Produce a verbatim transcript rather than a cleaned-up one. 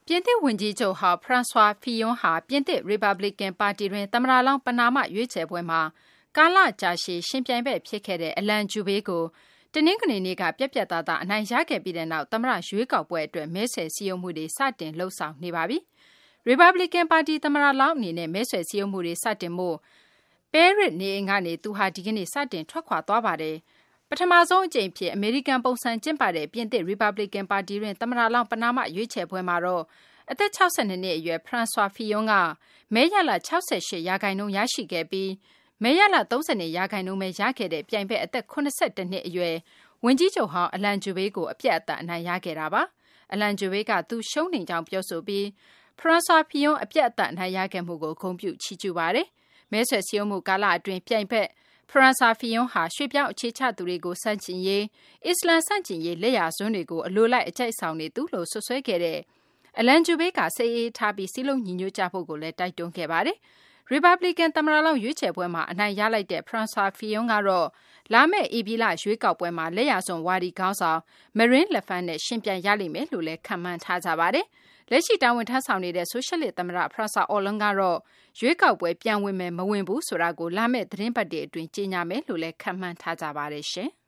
ပြင်သစ်ဝန်ကြီးချုပ်ဟောင်း François Fillon ဟာပြင်သစ် Republican ပါတီတွင်သမ္မတလောင်းပဏာမရွေးချယ်ပွဲမှာကာလကြာရှည်ယှဉ်ပြိုင်ဘက်ဖြစ်ခဲ့တဲ့ Alain Juppé ကိုတနင်္ဂနွေနေ့ကပြတ်ပြတ်သားသားအနိုင်ရခဲ့ပြီးတဲ့နောက်သမ္မတရွေးကောက်ပွဲအတွက်မဲဆွယ်စည်းရုံးမှုတွေစတင်လှုပ်ဆောင်နေပါပြီ။ Republican ပါတီသမ္မတလောင်းအနေနဲ့မဲဆွယ်စည်းရုံးမှုတွေစတင်ဖို့ပဲရစ်နေအိမ်ကနေသူဟာဒီကနေ့စတင်ထွက်ခွာသွားပါတယ်။ပထမဆုံးအကြိမ်ဖြစ်အမေရိကန်ပုံစံကျင်းပတဲ့ပြင်သစ် Republican ပါတီတွင်သမ္မတလောင်းပဏာမရွေးချယ်ပွဲမှာတော့အသက်၆၂နှစ်အရွယ် François Fillon ကမဲရလ၆၈ရာခိုင်နှုန်းရရှိခဲ့ပြီးမဲရလ၃၂ရာခိုင်နှုန်းပဲရခဲ့တဲ့ပြိုင်ဘက်အသက်၇၁နှစ်အရွယ်ဝန်ကြီးချုပ်ဟောင်း Alain Juppé ကိုအပြတ်အသတ်အနိုင်ရခဲ့တာပါ။ Alain Juppé ကသူရှုံးနိမ့်ကြောင်းပြောဆိုပြီး François Fillon အပြတ်အသတ်အနိုင်ရခဲ့မှုကိုဂုဏ်ပြုချီးကျူးပါတယ်။မဲဆွယ်စည်းရုံးမှုကာလအတွင်းပြိုင်ဘက် François Fillon ဟာရွှေ့ပြောင်းအခြေချသူတွေကိုဆန့်ကျင်ရေးအစ္စလမ်ဆန့်ကျင်ရေးလက်ယာစွန်းတွေကိုအလိုလိုက်အကြိုက်ဆောင်နေသူလို့ဆွဆွဲခဲ့တဲ့Alain Juppé ကစိတ်အေးထားပြီးစည်းလုံးညီညွတ်ကြဖို့ကိုလည်းတိုက်တွန်းခဲ့ပါတယ်။ Republican သမ္မတလောင်းရွေးချယ်ပွဲမှာအနိုင်ရလိုက်တဲ့ François Fillon ကတော့လာမယ့်ဧပြီလရွေးကောက်ပွဲမှာလက်ယာစွန်းဝါဒီခေါင်းဆောင် Marine Le Pen နဲ့ရှင်ပြိုင်ရလိမ့်မယ်လို့လည်းခန့်မှန်းထားကြပါတယ်။လက်ရှိတာဝန်ထမ်းဆောင်နေတဲ့ဆိုရှယ်လစ်သမ္မတ François Hollande ကတော့ရွေးကောက်ပွဲပြန်ဝင်မယ်မဝင်ဘူးဆိုတာကိုလာမယ့်သတင်းပတ်တွေအတွင်းကြေညာမယ်လို့လည်းခန့်မှန်းထားကြပါတယ်ရှင်။